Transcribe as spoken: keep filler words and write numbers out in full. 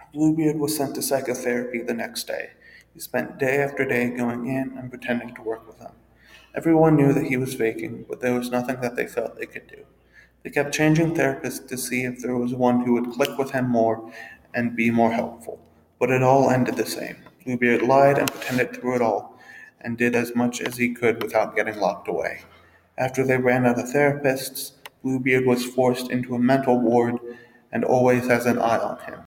Bluebeard was sent to psychotherapy the next day. He spent day after day going in and pretending to work with him. Everyone knew that he was faking, but there was nothing that they felt they could do. They kept changing therapists to see if there was one who would click with him more and be more helpful. But it all ended the same. Bluebeard lied and pretended through it all, and did as much as he could without getting locked away. After they ran out of therapists, Bluebeard was forced into a mental ward and always has an eye on him.